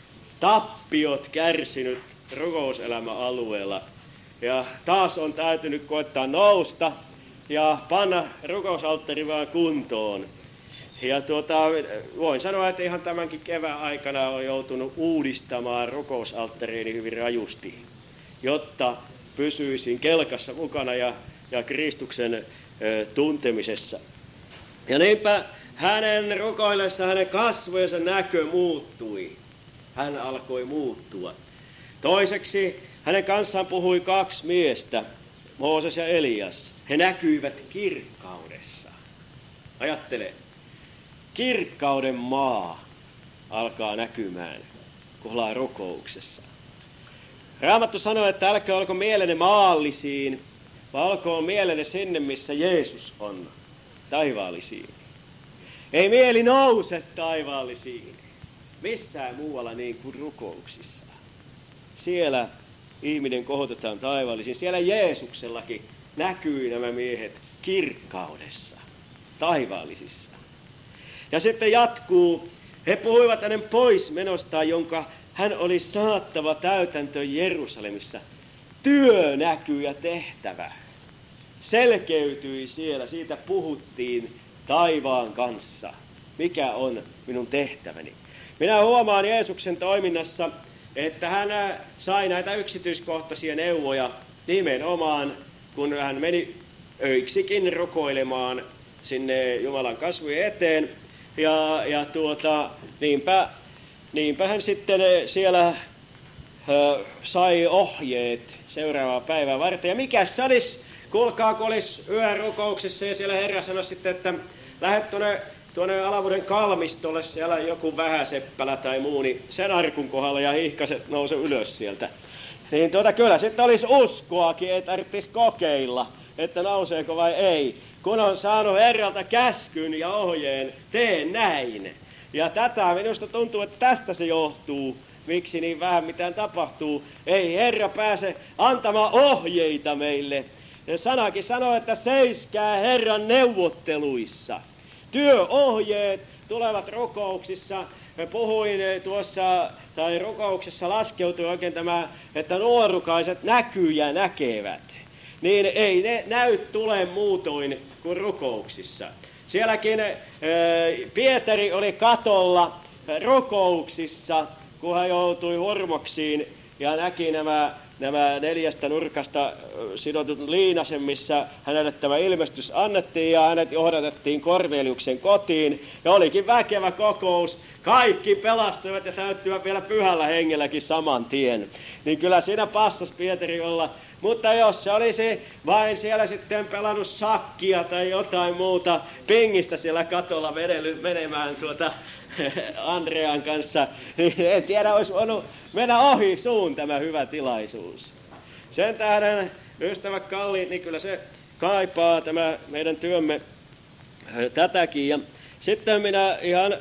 tappiot kärsinyt rukouselämäalueella. Ja taas on täytynyt koettaa nousta ja panna rukousalttari vaan kuntoon. Ja tuota, voin sanoa, että ihan tämänkin kevään aikana olen joutunut uudistamaan rukousalttareeni hyvin rajusti, jotta pysyisin kelkassa mukana ja, ja Kristuksen ö, tuntemisessa. Ja niinpä hänen rukoillessa hänen kasvojensa näkö muuttui. Hän alkoi muuttua. Toiseksi hänen kanssaan puhui kaksi miestä, Mooses ja Elias. He näkyivät kirkkaudessa. Ajattele, kirkkauden maa alkaa näkymään, kun ollaan rukouksessa. Raamattu sanoo, että älkää olko mielenne maallisiin, vaan olkoon mielenne sinne, missä Jeesus on, taivaallisiin. Ei mieli nouse taivaallisiin, missään muualla niin kuin rukouksissa. Siellä ihminen kohotetaan taivaallisiin. Siellä Jeesuksellakin näkyy nämä miehet kirkkaudessa, taivaallisissa. Ja sitten jatkuu, he puhuivat hänen pois menostaan, jonka hän oli saattava täytäntöön Jerusalemissa. Työ näkyy ja tehtävä selkeytyi siellä, siitä puhuttiin taivaan kanssa. Mikä on minun tehtäväni? Minä huomaan Jeesuksen toiminnassa, että hän sai näitä yksityiskohtaisia neuvoja nimenomaan, kun hän meni öiksikin rukoilemaan sinne Jumalan kasvojen eteen. Ja, ja tuota, niinpä, niinpä hän sitten siellä ö, sai ohjeet seuraavaa päivää varten. Ja mikä se olisi, kuulkaa, kun olisi yörukouksessa ja siellä Herra sanoi sitten, että lähde tuonne, tuonne Alavuuden kalmistolle, siellä joku vähäseppälä tai muu, niin sen arkun kohdalla ja hihkaset nouse ylös sieltä. Niin tuota, kyllä sitten olisi uskoakin, ei tarvitsisi kokeilla, että nouseeko vai ei. Kun on saanut Herralta käskyn ja ohjeen, tee näin. Ja tätä minusta tuntuu, että tästä se johtuu, miksi niin vähän mitään tapahtuu. Ei Herra pääse antamaan ohjeita meille. Ja sanakin sanoo, että seiskää Herran neuvotteluissa. Työohjeet tulevat rukouksissa. Puhuin tuossa, tai rukouksessa laskeutui oikein tämä, että nuorukaiset näkyy ja näkevät. Niin ei ne näy tule muutoin kuin rukouksissa. Sielläkin ää, Pietari oli katolla rukouksissa, kun hän joutui hurmoksiin ja näki nämä, nämä neljästä nurkasta sidotut liinasen, missä hänelle tämä ilmestys annettiin ja hänet johdatettiin Korneliuksen kotiin. Ja olikin väkevä kokous. Kaikki pelastuivat ja täyttyivät vielä pyhällä hengelläkin saman tien. Niin kyllä siinä passasi Pietari olla. Mutta jos se olisi vain siellä sitten pelannut sakkia tai jotain muuta pingistä siellä katolla vedellyt menemään tuota Andrean kanssa, niin en tiedä, olisi voinut mennä ohi suun tämä hyvä tilaisuus. Sen tähden, ystävät kalliit, niin kyllä se kaipaa tämä meidän työmme tätäkin. Ja sitten minä ihan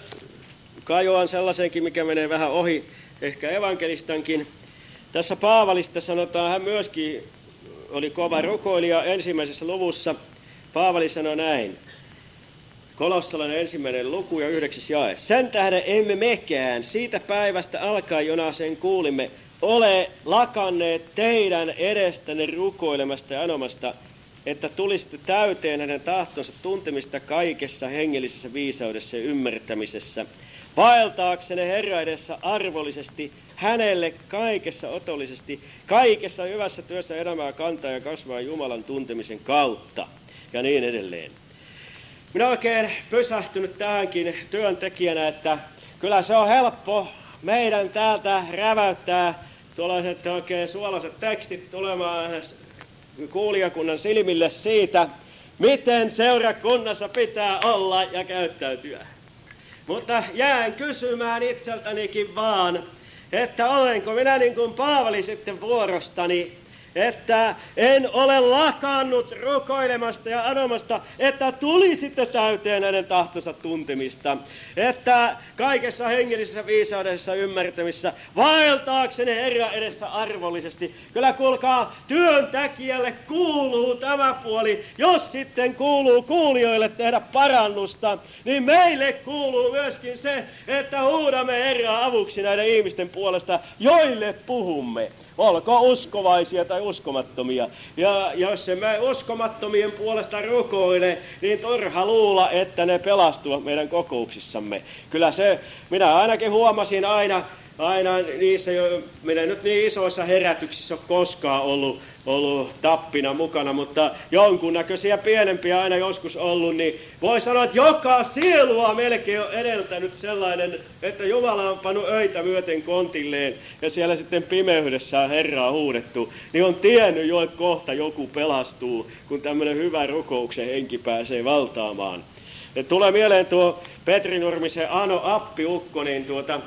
kajoan sellaisenkin, mikä menee vähän ohi, ehkä evankelistankin. Tässä Paavalista sanotaan, hän myöskin oli kova rukoilija ensimmäisessä luvussa. Paavali sanoi näin, Kolossalainen ensimmäinen luku ja yhdeksäs jae. Sen tähden emme mekään siitä päivästä alkaen, jona sen kuulimme, ole lakanneet teidän edestänne rukoilemasta ja anomasta, että tulisitte täyteen hänen tahtonsa tuntemista kaikessa hengellisessä viisaudessa ja ymmärtämisessä, vaeltaaksenne Herra edessä arvollisesti, hänelle kaikessa otollisesti, kaikessa hyvässä työssä elämää kantaa ja kasvaa Jumalan tuntemisen kautta, ja niin edelleen. Minä olen oikein pysähtynyt tähänkin työntekijänä, että kyllä se on helppo meidän täältä räväyttää tuollaiset oikein suolaiset tekstit tulemaan kuulijakunnan silmille siitä, miten seurakunnassa pitää olla ja käyttäytyä. Mutta jään kysymään itseltänikin vaan, että olenko minä niin kuin Paavali sitten vuorostani, että en ole lakannut rukoilemasta ja anomasta, että tulisitte täyteen hänen tahtonsa tuntemista, että kaikessa hengellisessä viisaudessa ymmärtämissä vaeltaakseni Herra edessä arvollisesti. Kyllä kuulkaa, työntekijälle kuuluu tämä puoli, jos sitten kuuluu kuulijoille tehdä parannusta, niin meille kuuluu myöskin se, että huudamme Herraa avuksi näiden ihmisten puolesta, joille puhumme. Olko uskovaisia tai uskomattomia. Ja jos emme uskomattomien puolesta rukoile, niin turha luulla, että ne pelastuvat meidän kokouksissamme. Kyllä se, minä ainakin huomasin aina, aina niissä, jo, minä nyt niin isoissa herätyksissä ole koskaan ollut, ollut tappina mukana, mutta jonkunnäköisiä pienempiä aina joskus ollut, niin voi sanoa, että joka sielua melkein on edeltänyt sellainen, että Jumala on pannut öitä myöten kontilleen ja siellä sitten pimeydessä on Herraa huudettu, niin on tiennyt jo, että kohta joku pelastuu, kun tämmöinen hyvä rukouksen henki pääsee valtaamaan. Ja tulee mieleen tuo Petri Nurmisen Ano Appiukko, niin tuota,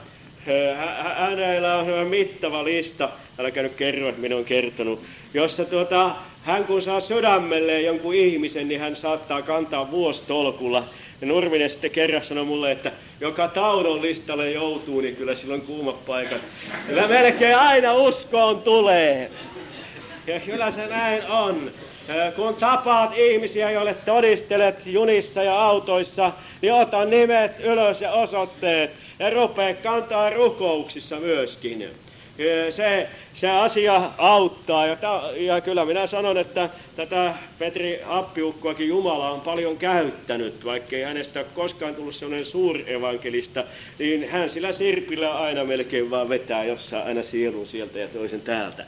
hänellä on mittava lista, älkää nyt kerro, että minä olen kertonut, jossa tuota, hän kun saa sydämelleen jonkun ihmisen, niin hän saattaa kantaa vuostolkulla. Ja Nurminen sitten kerran sanoi mulle, että joka taudon listalle joutuu, niin kyllä silloin kuumat paikat. Kyllä melkein aina uskoon tulee. Ja kyllä se näin on. Kun tapaat ihmisiä, joille todistelet junissa ja autoissa, niin ota nimet ylös ja osoitteet. Ja rupee kantaa rukouksissa myöskin. Se, se asia auttaa. Ja, ta, ja kyllä minä sanon, että tätä Petri Appiukkoakin Jumala on paljon käyttänyt, vaikkei hänestä ole koskaan tullut sellainen suurevankelista, niin hän sillä sirpillä aina melkein vaan vetää jossain aina sielun sieltä ja toisen täältä.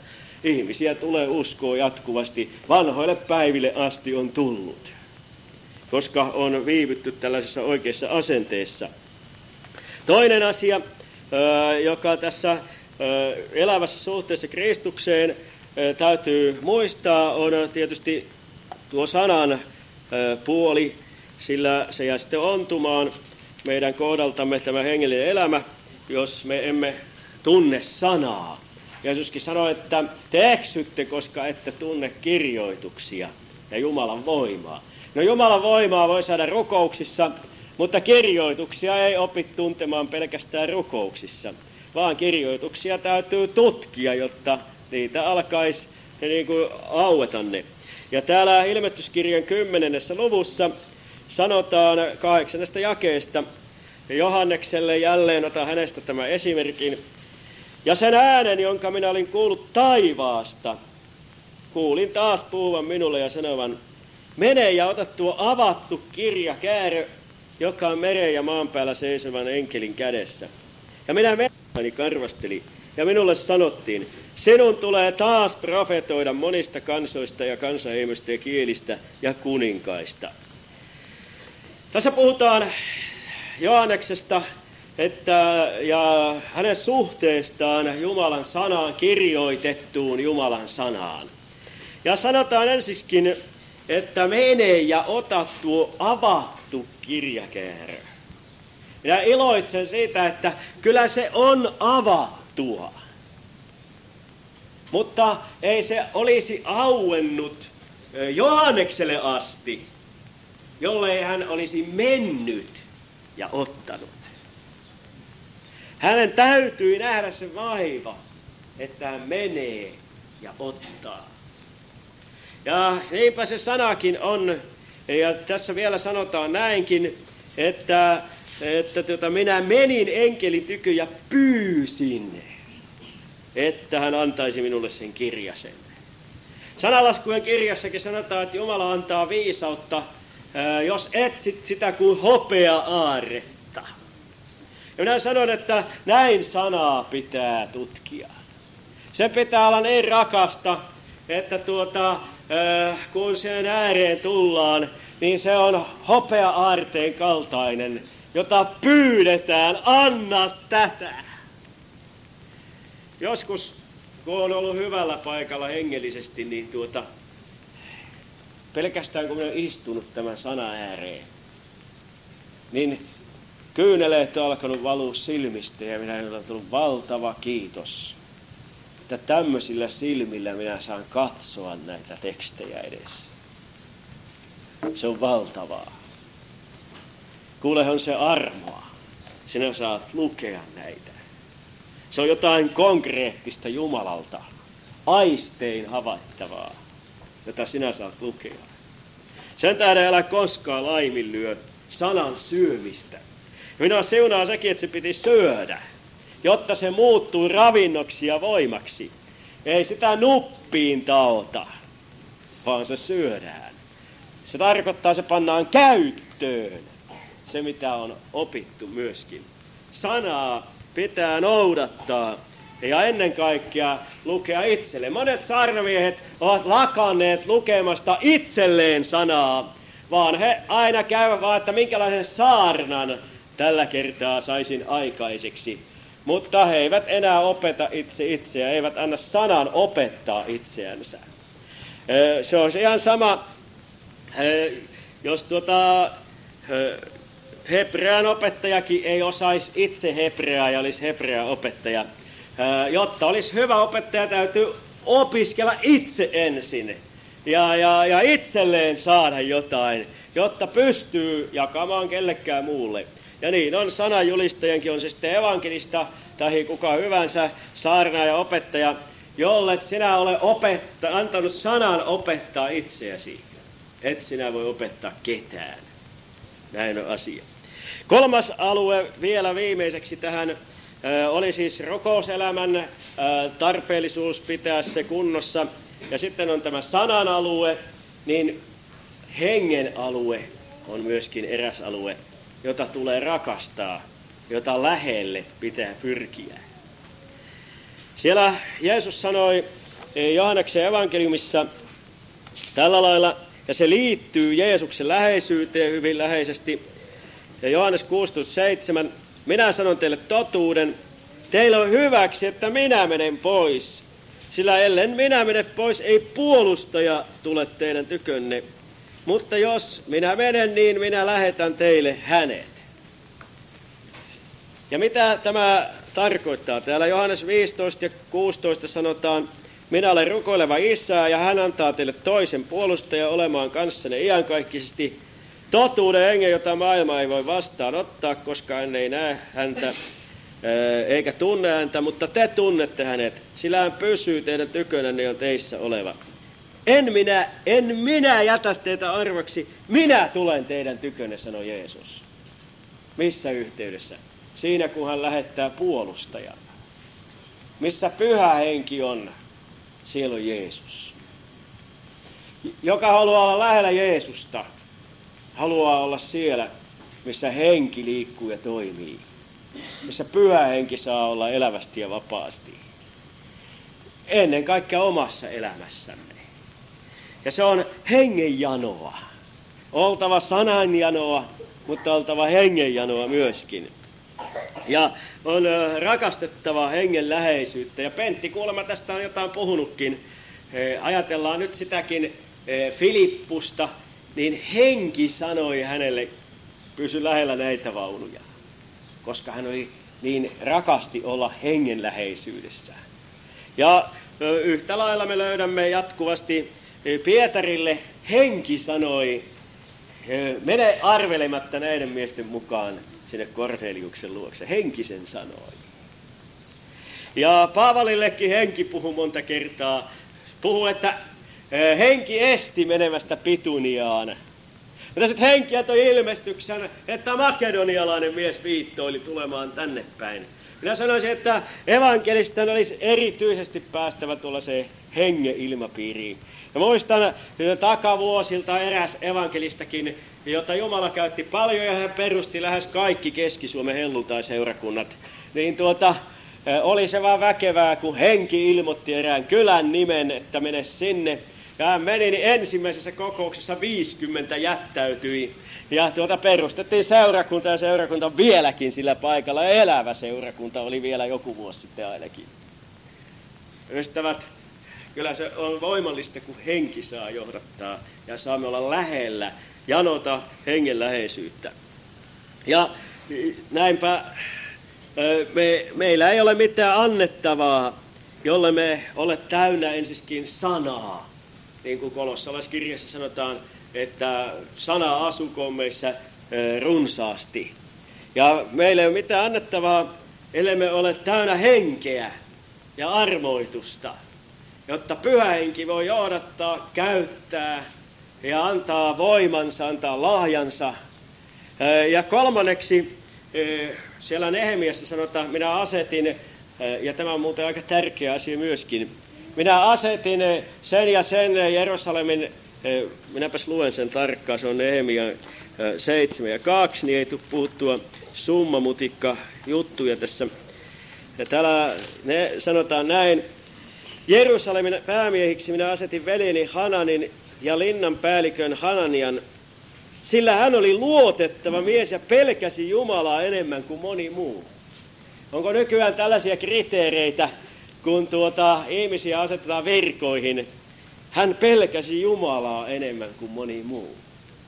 ihmisiä tulee uskoa jatkuvasti. Vanhoille päiville asti on tullut, koska on viivytty tällaisessa oikeassa asenteessa. Toinen asia, joka tässä elävässä suhteessa Kristukseen täytyy muistaa, on tietysti tuo sanan puoli, sillä se jää sitten ontumaan meidän kohdaltamme tämä hengellinen elämä, jos me emme tunne sanaa. Jeesuskin sanoi, että te eksytte, koska ette tunne kirjoituksia ja Jumalan voimaa. No Jumalan voimaa voi saada rukouksissa, mutta kirjoituksia ei opi tuntemaan pelkästään rukouksissa, vaan kirjoituksia täytyy tutkia, jotta niitä alkaisi niin kuin aueta ne. Ja täällä ilmestyskirjan kymmenennessä luvussa sanotaan kahdeksannesta jakeesta, Johannekselle jälleen otan hänestä tämän esimerkin. Ja sen äänen, jonka minä olin kuullut taivaasta, kuulin taas puhuvan minulle ja sanovan, mene ja ota tuo avattu kirjakäärö, joka on meren ja maan päällä seisovan enkelin kädessä. Ja minä menestäni karvasteli, ja minulle sanottiin, sinun tulee taas profetoida monista kansoista ja kansaheimoista ja kielistä ja kuninkaista. Tässä puhutaan Johanneksesta että, ja hänen suhteestaan Jumalan sanaan, kirjoitettuun Jumalan sanaan. Ja sanotaan ensiksikin, että mene ja ota tuo avattu kirjakäärö. Minä iloitsen siitä, että kyllä se on avattua. Mutta ei se olisi auennut Johannekselle asti, jollei hän olisi mennyt ja ottanut. Hänen täytyi nähdä se vaiva, että hän menee ja ottaa. Ja niinpä se sanakin on, ja tässä vielä sanotaan näinkin, että, että tuota, minä menin enkelin tykö ja pyysin, että hän antaisi minulle sen kirjasen. Sanalaskujen kirjassakin sanotaan, että Jumala antaa viisautta, jos etsit sitä kuin hopea aarretta. Ja minä sanon, että näin sanaa pitää tutkia. Se pitää olla niin rakasta, että tuota, kun sen ääreen tullaan, niin se on hopea aarteen kaltainen, jota pyydetään, anna tätä. Joskus, kun on ollut hyvällä paikalla hengellisesti, niin tuota, pelkästään kun minä olen istunut tämän sanan ääreen, niin kyyneleet on alkanut valua silmistä ja minä olen tullut valtava kiitos, että tämmöisillä silmillä minä saan katsoa näitä tekstejä edessä. Se on valtavaa. Kuulehan se armoa. Sinä saat lukea näitä. Se on jotain konkreettista Jumalalta, aistein havaittavaa, jota sinä saat lukea. Sen tähden älä koskaan laiminlyö sanan syömistä. Minä siunaan sekin, että se piti syödä, jotta se muuttuu ravinnoksi ja voimaksi. Ei sitä nuppiin taota, vaan se syödään. Se tarkoittaa, että se pannaan käyttöön, se mitä on opittu myöskin. Sanaa pitää noudattaa ja ennen kaikkea lukea itselleen. Monet saarnamiehet ovat lakanneet lukemasta itselleen sanaa, vaan he aina käyvät vaan, että minkälaisen saarnan tällä kertaa saisin aikaiseksi. Mutta he eivät enää opeta itse itseään, eivät anna sanan opettaa itseänsä. Se on ihan sama, jos tuota, hebrean opettajakin ei osaisi itse hebreaa ja olisi hebrean opettaja. Jotta olisi hyvä opettaja, täytyy opiskella itse ensin ja, ja, ja itselleen saada jotain, jotta pystyy jakamaan kellekään muulle. Ja niin on sananjulistajankin, on se sitten evankelista tai kuka hyvänsä saarnaaja ja opettaja, jolle sinä ole opetta, antanut sanan opettaa itseäsi. Et sinä voi opettaa ketään. Näin on asia. Kolmas alue vielä viimeiseksi tähän ö, oli siis rukouselämän ö, tarpeellisuus pitää se kunnossa. Ja sitten on tämä sanan alue, niin hengen alue on myöskin eräs alue, jota tulee rakastaa, jota lähelle pitää pyrkiä. Siellä Jeesus sanoi Johanneksen evankeliumissa tällä lailla, ja se liittyy Jeesuksen läheisyyteen hyvin läheisesti. Ja Johannes kuusitoista seitsemän, minä sanon teille totuuden, teillä on hyväksi, että minä menen pois, sillä ellen minä mene pois, ei puolustaja tule teidän tykönne. Mutta jos minä menen, niin minä lähetän teille hänet. Ja mitä tämä tarkoittaa? Täällä Johannes viisitoista ja kuusitoista sanotaan, minä olen rukoileva Isä, ja hän antaa teille toisen puolustajan olemaan kanssanne iankaikkisesti, totuuden hengen, jota maailma ei voi vastaanottaa, koska hän ei näe häntä eikä tunne häntä, mutta te tunnette hänet, sillä hän pysyy teidän tykönänne ja on teissä oleva. En minä, en minä jätä teitä arvoksi, minä tulen teidän tykönne, sanoi Jeesus. Missä yhteydessä? Siinä, kun hän lähettää puolustajan. Missä pyhä henki on, siellä on Jeesus. Joka haluaa olla lähellä Jeesusta, haluaa olla siellä, missä henki liikkuu ja toimii. Missä pyhä henki saa olla elävästi ja vapaasti. Ennen kaikkea omassa elämässämme. Ja se on hengenjanoa. Oltava sananjanoa, mutta oltava hengenjanoa myöskin. Ja on rakastettava hengen läheisyyttä. Ja Pentti, kuulemma tästä on jotain puhunutkin. Ajatellaan nyt sitäkin Filippusta, niin henki sanoi hänelle, pysy lähellä näitä vaunuja. Koska hän oli niin rakasti olla hengen läheisyydessä. Ja yhtä lailla me löydämme jatkuvasti Pietarille, henki sanoi, mene arvelematta näiden miesten mukaan sinne Korneliuksen luokse. Henki sen sanoi. Ja Paavalillekin henki puhui monta kertaa. Puhui, että henki esti menemästä Pituniaan. Mutta sitten henki antoi ilmestyksen, että makedonialainen mies viittoili tulemaan tänne päin. Minä sanoisin, että evankelistan olisi erityisesti päästävä tuollaiseen hengen ilmapiiriin. Ja muistan takavuosilta eräs evankelistakin, jota Jumala käytti paljon ja hän perusti lähes kaikki Keski-Suomen helluntai-seurakunnat. Niin tuota, oli se vaan väkevää, kun henki ilmoitti erään kylän nimen, että mene sinne. Ja hän meni, niin ensimmäisessä kokouksessa viisikymmentä jättäytyi. Ja tuota perustettiin seurakunta ja seurakunta on vieläkin sillä paikalla. Ja elävä seurakunta oli vielä joku vuosi sitten ainakin. Ystävät, kyllä se on voimallista, kun henki saa johdattaa ja saamme olla lähellä, janota hengen läheisyyttä. Ja näinpä me, meillä ei ole mitään annettavaa, jolle me ole täynnä ensiskin sanaa. Niin kuin kolossalaiskirjassa sanotaan, että sana asukoon meissä runsaasti. Ja meillä ei ole mitään annettavaa, ellei me ole täynnä henkeä ja armoitusta, jotta pyhä henki voi johdattaa, käyttää ja antaa voimansa, antaa lahjansa. Ja kolmanneksi, siellä Nehemiassa sanotaan, minä asetin, ja tämä on muuten aika tärkeä asia myöskin, minä asetin sen ja sen Jerusalemin, minäpäs luen sen tarkkaan, se on Nehemia seitsemän ja kaksi, niin ei tule puhuttua summamutikka juttuja tässä. Ja täällä ne sanotaan näin, Jerusalemin päämiehiksi minä asetin veljeni Hananin ja linnan päällikön Hananian, sillä hän oli luotettava mies ja pelkäsi Jumalaa enemmän kuin moni muu. Onko nykyään tällaisia kriteereitä, kun tuota, ihmisiä asetetaan virkoihin? Hän pelkäsi Jumalaa enemmän kuin moni muu.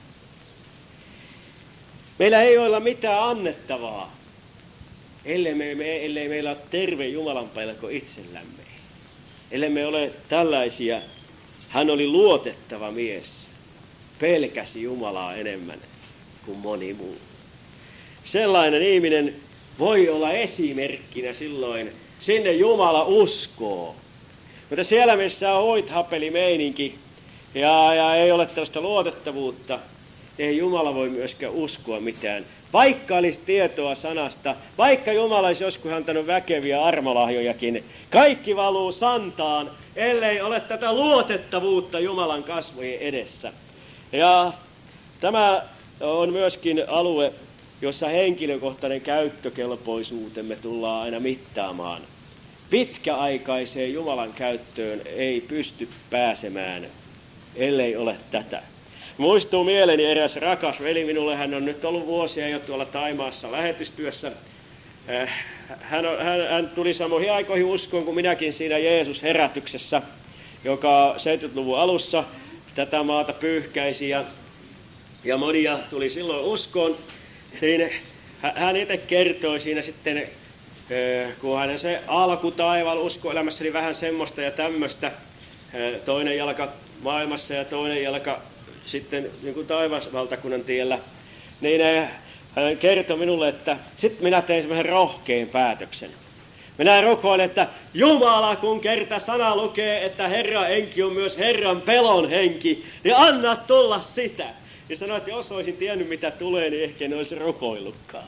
Meillä ei ole mitään annettavaa, ellei, me, me, ellei meillä ole terve Jumalan pelko itsellämme. Ellei me ole tällaisia, hän oli luotettava mies, pelkäsi Jumalaa enemmän kuin moni muu. Sellainen ihminen voi olla esimerkkinä silloin, sinne Jumala uskoo. Mutta siellä, missä on oithapeli-meininki ja, ja ei ole tällaista luotettavuutta, ei Jumala voi myöskään uskoa mitään. Vaikka olisi tietoa sanasta, vaikka Jumala olisi joskus antanut väkeviä armolahjojakin, kaikki valuu santaan, ellei ole tätä luotettavuutta Jumalan kasvojen edessä. Ja tämä on myöskin alue, jossa henkilökohtainen käyttökelpoisuutemme tullaan aina mittaamaan. pitkäaikaiseen Jumalan käyttöön ei pysty pääsemään, ellei ole tätä. Muistuu mieleeni eräs rakas veli, minulle hän on nyt ollut vuosia jo tuolla Thaimaassa lähetystyössä. Hän, on, hän, hän tuli samoihin aikoihin uskoon kuin minäkin siinä Jeesus-herätyksessä, joka seitsemänkymmentäluvun alussa tätä maata pyyhkäisi ja, ja monia tuli silloin uskoon. Niin hän itse kertoi siinä sitten, kun hänen se alkutaival uskoelämässäni vähän semmoista ja tämmöistä, toinen jalka maailmassa ja toinen jalka sitten niin kuin taivasvaltakunnan tiellä, niin hän kertoi minulle, että sitten minä tein semmoisen rohkean päätöksen. Minä rukoilen, että Jumala, kun kerta sana lukee, että Herran henki on myös Herran pelon henki, niin anna tulla sitä. Ja sanoi, että jos olisin tiennyt mitä tulee, niin ehkä en olisi rukoillutkaan.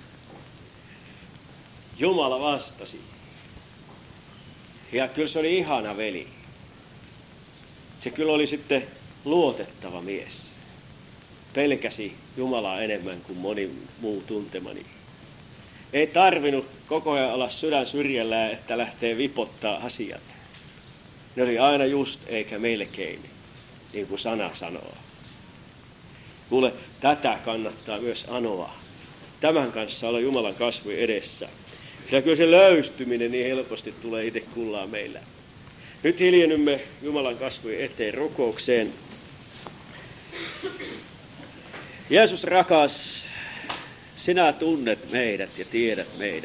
Jumala vastasi. Ja kyllä se oli ihana veli. Se kyllä oli sitten luotettava mies. Pelkäsi Jumalaa enemmän kuin moni muu tuntemani. Ei tarvinnut koko ajan olla sydän syrjällään, että lähtee vipottaa asiat. Ne oli aina just eikä melkein, niin kuin sana sanoo. Kuule, tätä kannattaa myös anoa. Tämän kanssa olla Jumalan kasvu edessä. Sillä kyllä se löystyminen niin helposti tulee itse kullaan meillä. Nyt hiljennymme Jumalan kasvujen eteen rukoukseen. Jeesus rakas, sinä tunnet meidät ja tiedät meidät.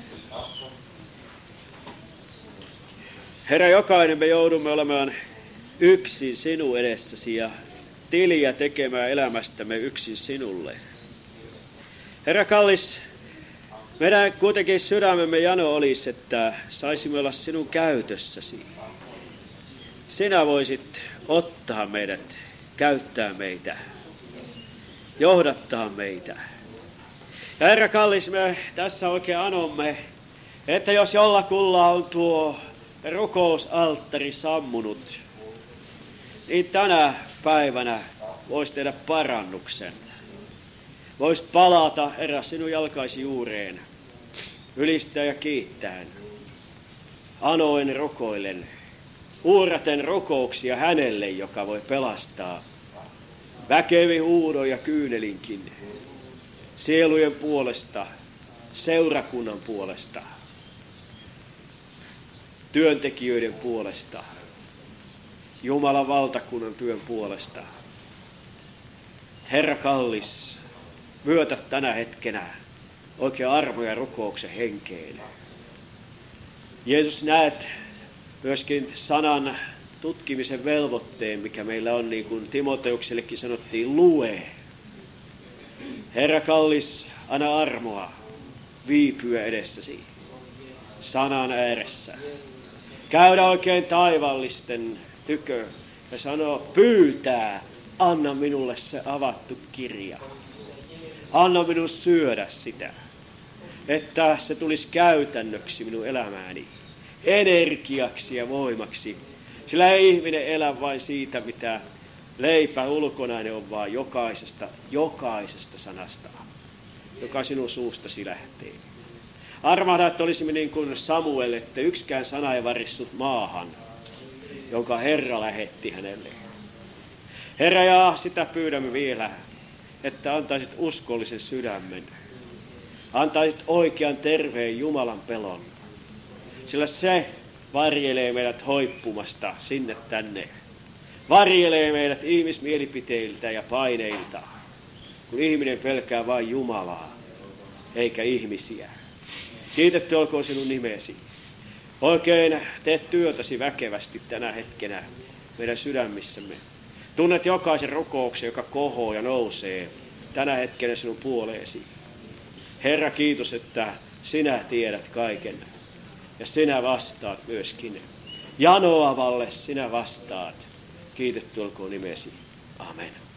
Herra, jokainen me joudumme olemaan yksin sinun edessäsi ja tiliä tekemään elämästämme yksin sinulle. Herra kallis, meidän kuitenkin sydämemme jano olisi, että saisimme olla sinun käytössäsi. Sinä voisit ottaa meidät, käyttää meitä, johdattaa meitä. Ja Herra kallis, me tässä oikein anomme, että jos jollakulla on tuo rukousalttari sammunut, niin tänä päivänä voisi tehdä parannuksen. Voisi palata, Herra, sinun jalkaisi juureen, ylistää ja kiittäen, anoen rukoilen, uuraten rukouksia hänelle, joka voi pelastaa, väkevi huudon ja kyynelinkin, sielujen puolesta, seurakunnan puolesta, työntekijöiden puolesta, Jumalan valtakunnan työn puolesta. Herra kallis, myötä tänä hetkenä oikein armo ja rukouksen henkeen. Jeesus, näet myöskin sanan tutkimisen velvoitteen, mikä meillä on, niin kuin Timoteuksellekin sanottiin, lue. Herra kallis, anna armoa viipyä edessäsi, sanan ääressä. Käydä oikein taivallisten tykö ja sanoo, pyytää, anna minulle se avattu kirja. Anna minun syödä sitä, että se tulisi käytännöksi minun elämääni, energiaksi ja voimaksi. Sillä ei ihminen elä vain siitä, mitä leipä ulkonainen on, vaan jokaisesta, jokaisesta sanasta, joka sinun suustasi lähtee. Armahda, että olisimme niin kuin Samuel, että yksikään sana ei varissut maahan, jonka Herra lähetti hänelle. Herra, ja sitä pyydämme vielä, että antaisit uskollisen sydämen. Antaisit oikean terveen Jumalan pelon. Sillä se varjelee meidät hoippumasta sinne tänne. Varjelee meidät ihmismielipiteiltä ja paineilta. Kun ihminen pelkää vain Jumalaa, eikä ihmisiä. Kiitetty olkoon sinun nimesi. Oikein teet työtäsi väkevästi tänä hetkenä meidän sydämissämme. Tunnet jokaisen rukouksen, joka kohoo ja nousee tänä hetkenä sinun puoleesi. Herra, kiitos, että sinä tiedät kaiken. Ja sinä vastaat myöskin. Janoavalle sinä vastaat. Kiitetty olkoon nimesi. Amen.